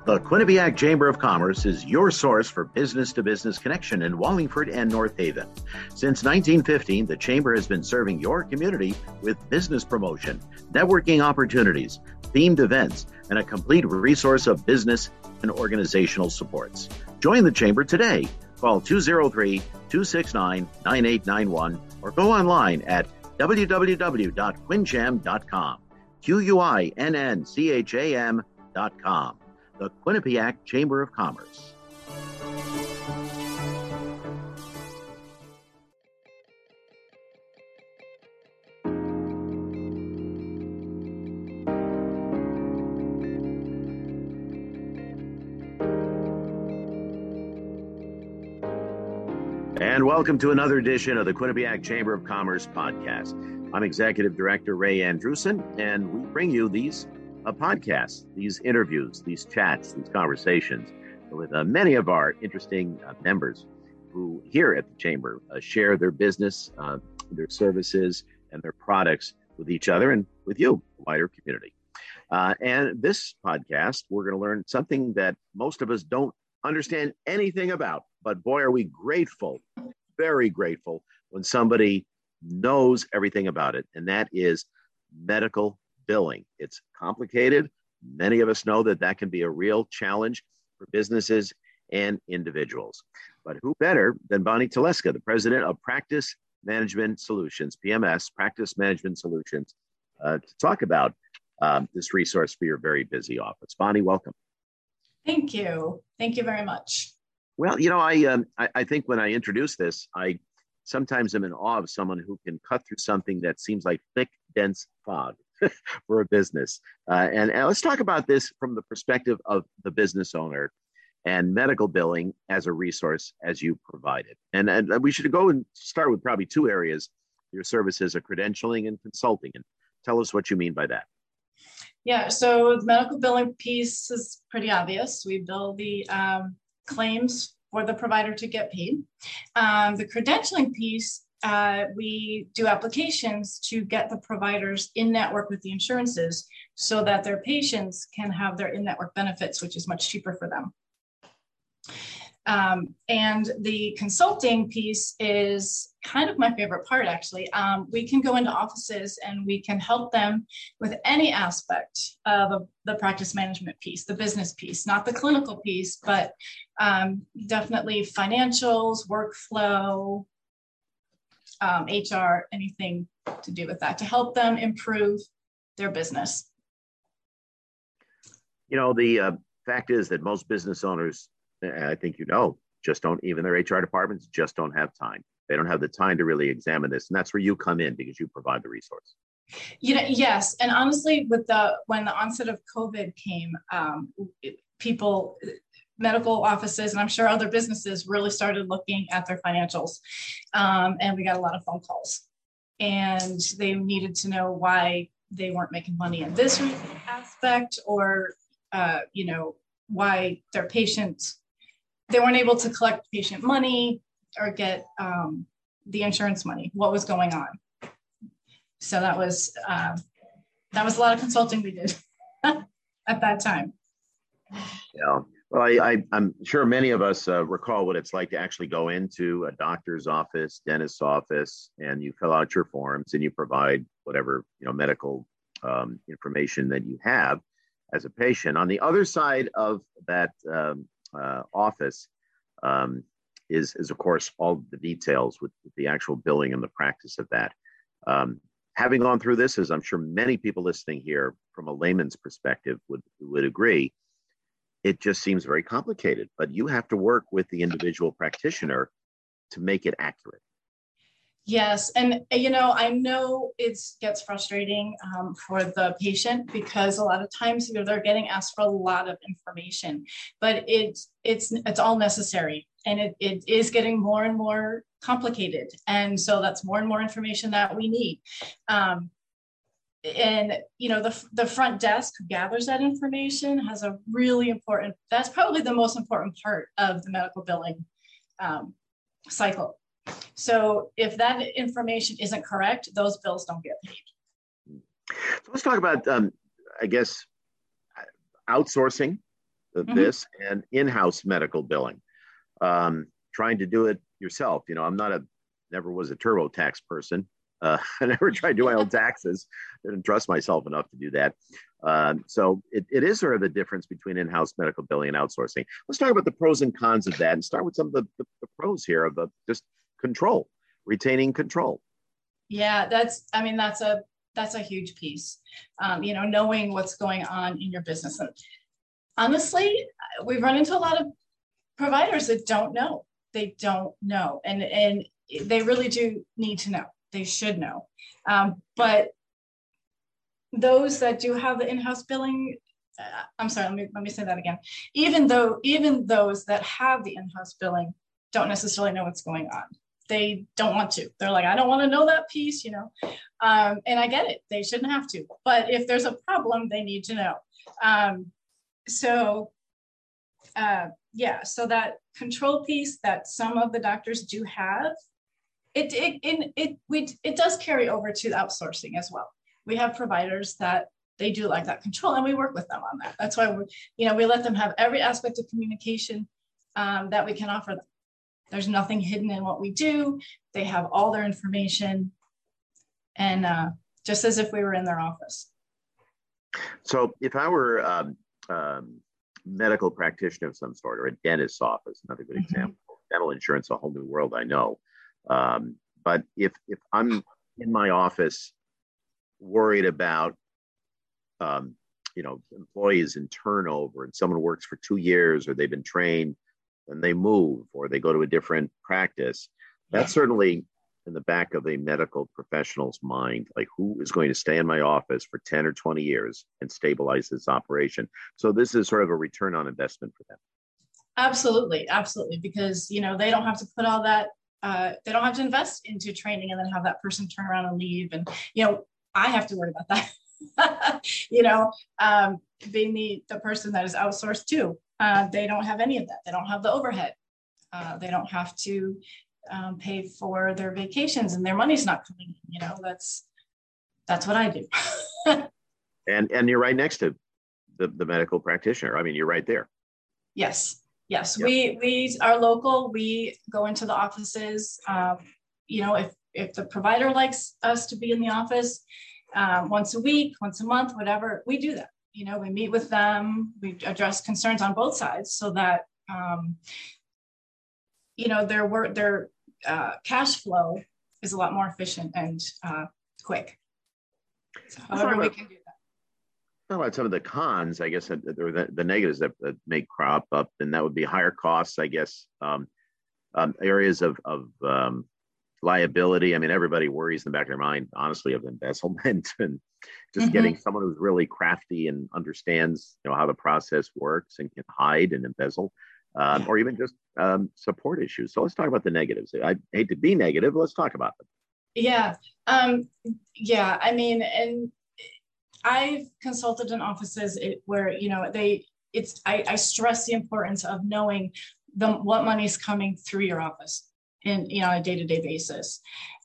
The Quinnipiac Chamber of Commerce is your source for business-to-business connection in Wallingford and North Haven. Since 1915, the Chamber has been serving your community with business promotion, networking opportunities, themed events, and a complete resource of business and organizational supports. Join the Chamber today. Call 203-269-9891 or go online at www.quincham.com. QUINNCHAM.com. The Quinnipiac Chamber of Commerce. And welcome to another edition of the Quinnipiac Chamber of Commerce podcast. I'm Executive Director Ray Andrusen, and we bring you these podcasts, these interviews, these chats, these conversations with many of our interesting members who here at the Chamber share their business, their services, and their products with each other and with you, the wider community. And this podcast, we're going to learn something that most of us don't understand anything about, but boy, are we grateful, very grateful when somebody knows everything about it, and that is medical billing. It's complicated. Many of us know that can be a real challenge for businesses and individuals. But who better than Bonnie Teleska, the president of Practice Management Solutions, PMS, Practice Management Solutions, to talk about this resource for your very busy office. Bonnie, welcome. Thank you. Thank you very much. Well, you know, I think when I introduce this, I sometimes am in awe of someone who can cut through something that seems like thick, dense fog for a business. And let's talk about this from the perspective of the business owner and medical billing as a resource as you provide it. And we should go and start with probably two areas. Your services are credentialing and consulting. And tell us what you mean by that. Yeah, so the medical billing piece is pretty obvious. We bill the claims for the provider to get paid. The credentialing piece, we do applications to get the providers in network with the insurances so that their patients can have their in-network benefits, which is much cheaper for them. And the consulting piece is kind of my favorite part, actually. We can go into offices and we can help them with any aspect of the practice management piece, the business piece, not the clinical piece, but definitely financials, workflow, HR, anything to do with that, to help them improve their business. You know, the fact is that most business owners, I think you know, just don't, even their HR departments just don't have time. They don't have the time to really examine this. And that's where you come in because you provide the resource. You know, yes. And honestly, when the onset of COVID came, medical offices, and I'm sure other businesses really started looking at their financials. And we got a lot of phone calls. And they needed to know why they weren't making money in this aspect, or, why their patients, they weren't able to collect patient money or get the insurance money, what was going on. So that was a lot of consulting we did at that time. Yeah. Well, I'm sure many of us recall what it's like to actually go into a doctor's office, dentist's office, and you fill out your forms and you provide whatever, medical information that you have as a patient. On the other side of that office is of course all the details with the actual billing and the practice of that. Having gone through this, as I'm sure many people listening here from a layman's perspective would agree, it just seems very complicated, but you have to work with the individual practitioner to make it accurate. Yes. And, I know it gets frustrating for the patient because a lot of times they're getting asked for a lot of information, but it's all necessary, and it is getting more and more complicated. And so that's more and more information that we need. The front desk who gathers that information has a really important, that's probably the most important part of the medical billing cycle. So if that information isn't correct, those bills don't get paid. So let's talk about, outsourcing this and in-house medical billing. Trying to do it yourself. I'm never was a TurboTax person. I never tried to do my own taxes. Didn't trust myself enough to do that. So it is sort of the difference between in-house medical billing and outsourcing. Let's talk about the pros and cons of that and start with some of the pros here of just control, retaining control. Yeah, that's a huge piece. Knowing what's going on in your business. And honestly, we've run into a lot of providers that don't know. They don't know. And they really do need to know. They should know. But those that do have the in-house billing, I'm sorry, let me say that again. Even those that have the in-house billing don't necessarily know what's going on. They don't want to. They're like, I don't want to know that piece, and I get it. They shouldn't have to. But if there's a problem, they need to know. So that control piece that some of the doctors do have, it does carry over to outsourcing as well. We have providers that they do like that control, and we work with them on that. That's why we let them have every aspect of communication that we can offer them. There's nothing hidden in what we do. They have all their information, and just as if we were in their office. So if I were medical practitioner of some sort, or a dentist's office, another good example. Dental insurance, a whole new world, I know. But if I'm in my office worried about, employees and turnover, and someone works for 2 years, or they've been trained and they move, or they go to a different practice, that's certainly in the back of a medical professional's mind, like who is going to stay in my office for 10 or 20 years and stabilize this operation. So this is sort of a return on investment for them. Absolutely. Because, they don't have to put all that, they don't have to invest into training and then have that person turn around and leave. And, I have to worry about that, being the person that is outsourced to. They don't have any of that. They don't have the overhead. They don't have to pay for their vacations, and their money's not coming in. That's what I do. and you're right next to the medical practitioner. I mean, you're right there. Yes. Yep. We are local. We go into the offices. If the provider likes us to be in the office once a week, once a month, whatever, we do that. We meet with them. We address concerns on both sides so that their cash flow is a lot more efficient and quick. So however we can do that. Talk about some of the cons, I guess, or the negatives that may crop up, and that would be higher costs, I guess, areas of liability. I mean, everybody worries in the back of their mind, honestly, of embezzlement and just getting someone who's really crafty and understands, how the process works and can hide and embezzle, or even just support issues. So let's talk about the negatives. I hate to be negative, but let's talk about them. Yeah. I mean, and I've consulted in offices where, I stress the importance of knowing what money's coming through your office in, a day-to-day basis.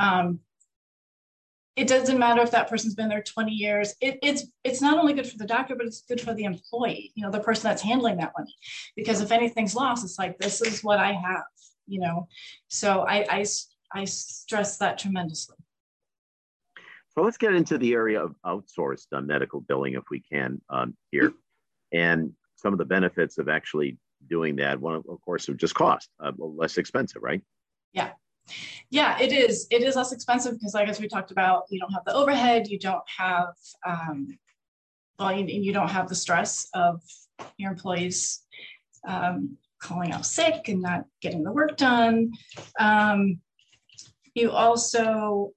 It doesn't matter if that person's been there 20 years. It's not only good for the doctor, but it's good for the employee, the person that's handling that money. Because if anything's lost, it's like, this is what I have, So I stress that tremendously. So let's get into the area of outsourced medical billing, if we can, here, and some of the benefits of actually doing that. One, of course, would just cost less expensive, right? Yeah, it is. It is less expensive because, like as we talked about, you don't have the overhead. You don't have, you don't have the stress of your employees calling out sick and not getting the work done. You also,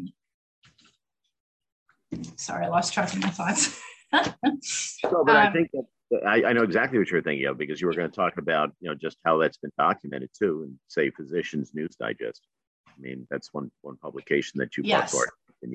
sorry, I lost track of my thoughts. But I think that I know exactly what you're thinking of, because you were going to talk about, just how that's been documented too, and say Physicians News Digest. I mean, that's one publication that you brought forward. And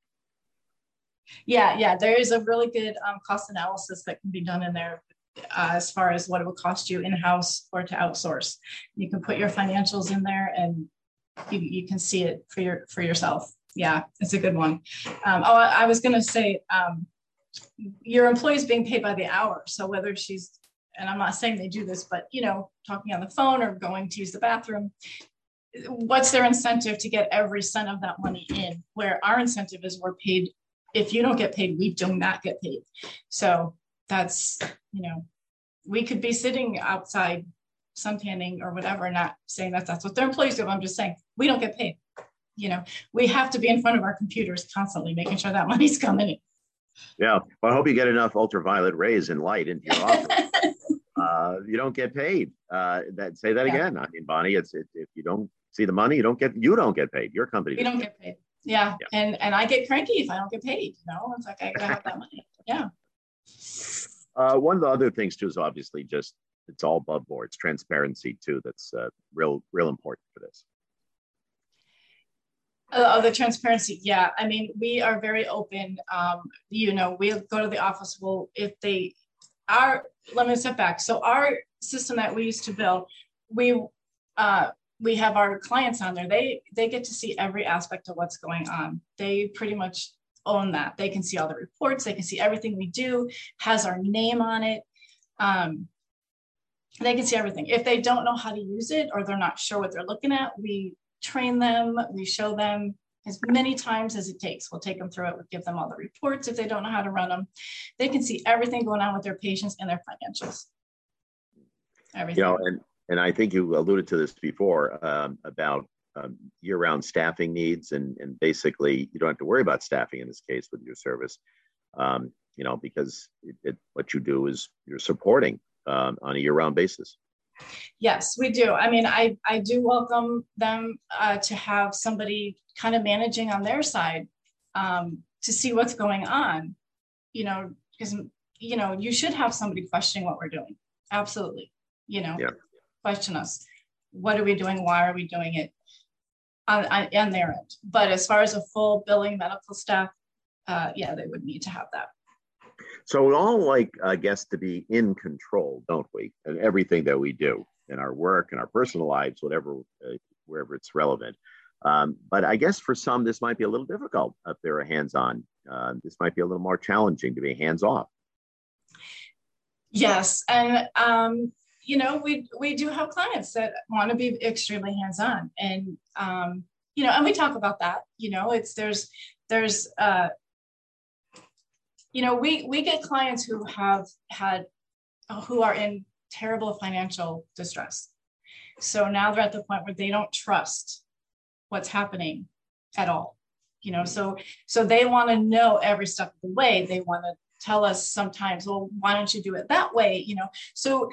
yeah, there is a really good cost analysis that can be done in there as far as what it will cost you in-house or to outsource. You can put your financials in there, and you can see it for yourself. Yeah, it's a good one. I was going to say, your employee's being paid by the hour. So whether she's and I'm not saying they do this, but, talking on the phone or going to use the bathroom, what's their incentive to get every cent of that money in, where our incentive is we're paid. If you don't get paid, we do not get paid. So that's, we could be sitting outside suntanning or whatever, not saying that that's what their employees do. I'm just saying we don't get paid. We have to be in front of our computers constantly, making sure that money's coming in. Yeah. Well, I hope you get enough ultraviolet rays and light into your office. You don't get paid. Say that again. I mean, Bonnie, if you don't see the money, you don't get paid. Your company. We don't get paid. Yeah. And I get cranky if I don't get paid. It's like, I gotta have that money. Yeah. One of the other things too is obviously just, it's all above board. It's transparency too. That's real important for this. The transparency. Yeah. I mean, we are very open. We'll go to the office. Well, let me step back. So our system that we used to build, we have our clients on there. They get to see every aspect of what's going on. They pretty much own that. They can see all the reports. They can see everything we do, has our name on it. They can see everything. If they don't know how to use it or they're not sure what they're looking at, we train them. We show them as many times as it takes. We'll take them through it. We'll give them all the reports if they don't know how to run them. They can see everything going on with their patients and their financials. Everything. And I think you alluded to this before about year-round staffing needs, and basically you don't have to worry about staffing in this case with your service, because what you do is you're supporting on a year-round basis. Yes, we do. I mean, I do welcome them to have somebody kind of managing on their side to see what's going on, because, you should have somebody questioning what we're doing. Absolutely. Question us. What are we doing? Why are we doing it on their end? But as far as a full billing medical staff, they would need to have that. So we all like, I guess, to be in control, don't we? And everything that we do in our work, in our personal lives, whatever, wherever it's relevant. But I guess for some, this might be a little difficult if they're hands-on. This might be a little more challenging to be hands-off. Yes. And, we do have clients that want to be extremely hands-on, and, and we talk about that, we get clients who who are in terrible financial distress. So now they're at the point where they don't trust what's happening at all, so they want to know every step of the way. They want to tell us sometimes, well, why don't you do it that way? So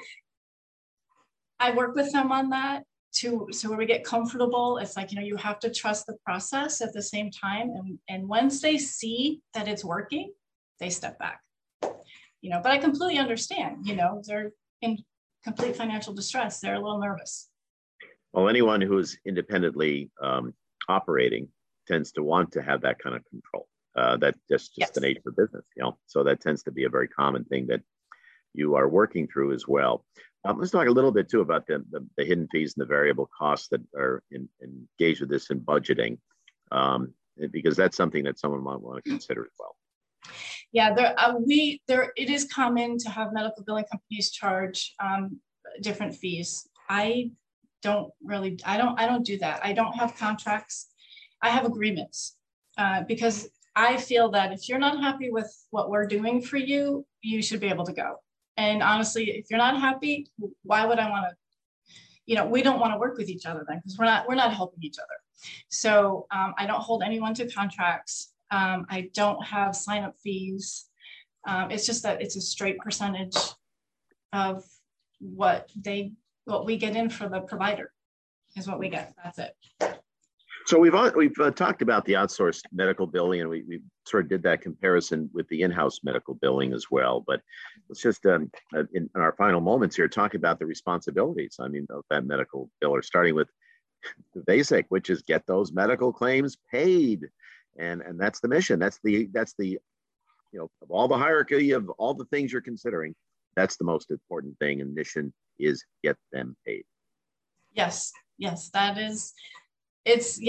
I work with them on that so where we get comfortable. It's like, you have to trust the process at the same time. And once they see that it's working, they step back, but I completely understand, they're in complete financial distress. They're a little nervous. Well, anyone who's independently operating tends to want to have that kind of control. That's just yes. The nature of business, so that tends to be a very common thing that you are working through as well. Let's talk a little bit too about the hidden fees and the variable costs that are engaged with this in budgeting, because that's something that someone might want to consider as well. Yeah, it is common to have medical billing companies charge different fees. I don't do that. I don't have contracts. I have agreements because I feel that if you're not happy with what we're doing for you, you should be able to go. And honestly, if you're not happy, why would I want to, we don't want to work with each other then, because we're not helping each other. So I don't hold anyone to contracts. I don't have sign-up fees. It's just that it's a straight percentage of what we get in for the provider is what we get. That's it. So we've talked about the outsourced medical billing, and we sort of did that comparison with the in-house medical billing as well. But let's just in our final moments here talk about the responsibilities. I mean, of that medical biller, starting with the basic, which is get those medical claims paid, and that's the mission. That's the of all the hierarchy of all the things you're considering, that's the most important thing. And mission is get them paid. Yes, that is. It's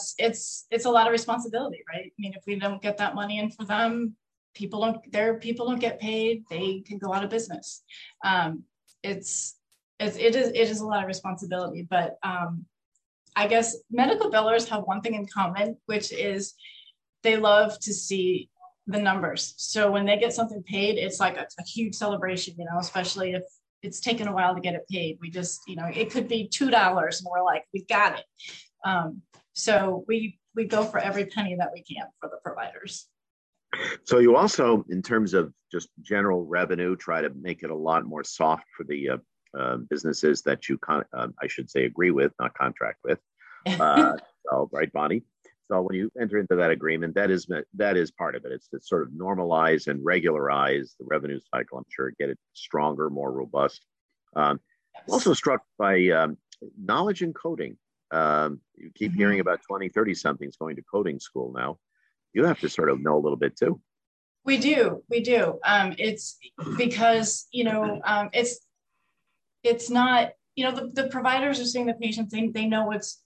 a lot of responsibility, right? I mean, if we don't get that money in for them, people don't get paid, they can go out of business. it is a lot of responsibility, but I guess medical billers have one thing in common, which is they love to see the numbers. So when they get something paid, it's like a huge celebration, especially if it's taken a while to get it paid. We just, it could be $2 and we're like, we got it. So we go for every penny that we can for the providers. So you also, in terms of just general revenue, try to make it a lot more soft for the businesses that you, I should say, agree with, not contract with. So, right, Bonnie? So when you enter into that agreement, that is part of it. It's to sort of normalize and regularize the revenue cycle. I'm sure get it stronger, more robust. Also struck by knowledge and coding. You keep hearing about 20, 30 somethings going to coding school now. You have to sort of know a little bit too. We do. It's because, it's not, the providers are seeing the patients, they know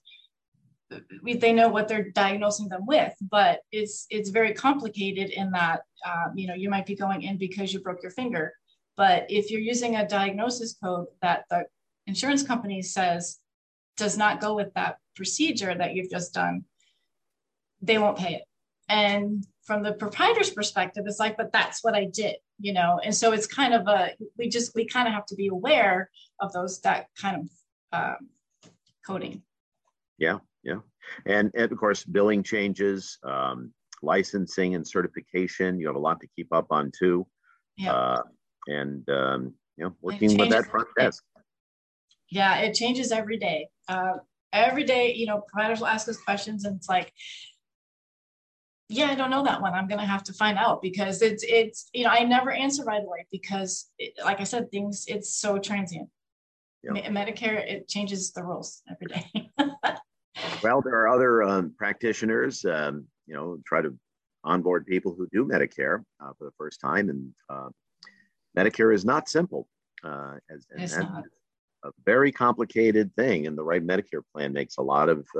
what they're diagnosing them with, but it's very complicated in that, you might be going in because you broke your finger, but if you're using a diagnosis code that the insurance company says does not go with that procedure that you've just done, they won't pay it. And from the provider's perspective, it's like, but that's what I did, and so it's kind of we kind of have to be aware of that kind of coding. Yeah. And of course, billing changes, licensing and certification, you have a lot to keep up on too. Yeah. Working with that front desk. Yeah, it changes every day. Every day, providers will ask us questions and it's like, yeah, I don't know that one. I'm going to have to find out because it's I never answer right away because like I said, it's so transient. Yep. Medicare, it changes the rules every day. Well, there are other practitioners, try to onboard people who do Medicare for the first time. And Medicare is not simple. It's not. A very complicated thing. And the right Medicare plan makes a lot of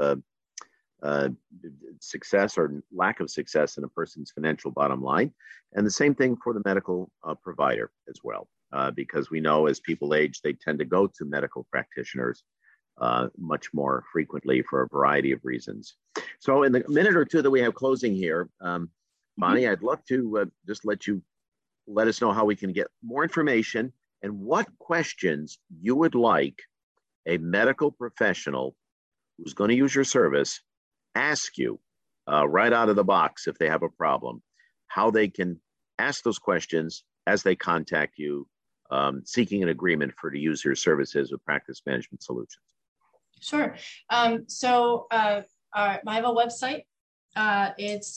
success or lack of success in a person's financial bottom line. And the same thing for the medical provider as well, because we know as people age, they tend to go to medical practitioners much more frequently for a variety of reasons. So in the minute or two that we have closing here, Bonnie, I'd love to just let us know how we can get more information and what questions you would like a medical professional who's going to use your service ask you right out of the box if they have a problem, how they can ask those questions as they contact you, seeking an agreement to use your services with Practice Management Solutions. Sure. So I have a website. It's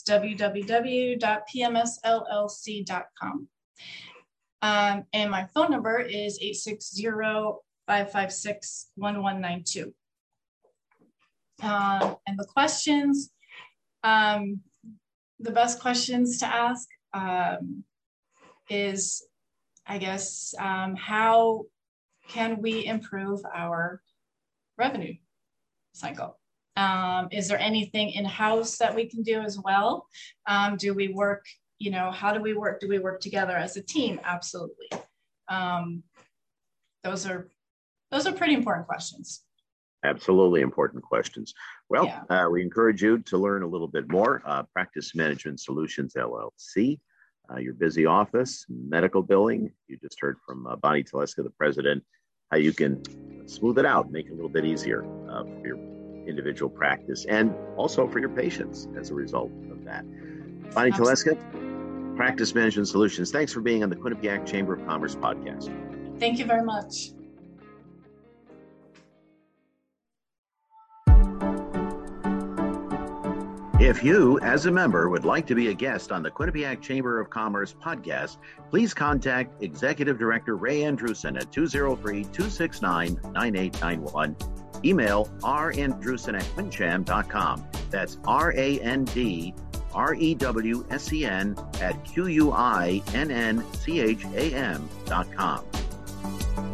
www.pmsllc.com. And my phone number is 860-556-1192. And the questions, the best questions to ask is, I guess, how can we improve our revenue cycle? Is there anything in-house that we can do as well? Do we work, how do we work? Do we work together as a team? Absolutely. Those are pretty important questions. Absolutely important questions. Well, yeah. We encourage you to learn a little bit more. Practice Management Solutions, LLC, your busy office, medical billing. You just heard from Bonnie Teleska, the president, how you can smooth it out, make it a little bit easier for your individual practice and also for your patients as a result of that. Bonnie Teleska, Practice Management Solutions. Thanks for being on the Quinnipiac Chamber of Commerce podcast. Thank you very much. If you, as a member, would like to be a guest on the Quinnipiac Chamber of Commerce podcast, please contact Executive Director Ray Andrusen at 203-269-9891. Email randrusen@quincham.com. That's RANDREWSEN@QUINNCHAM.com.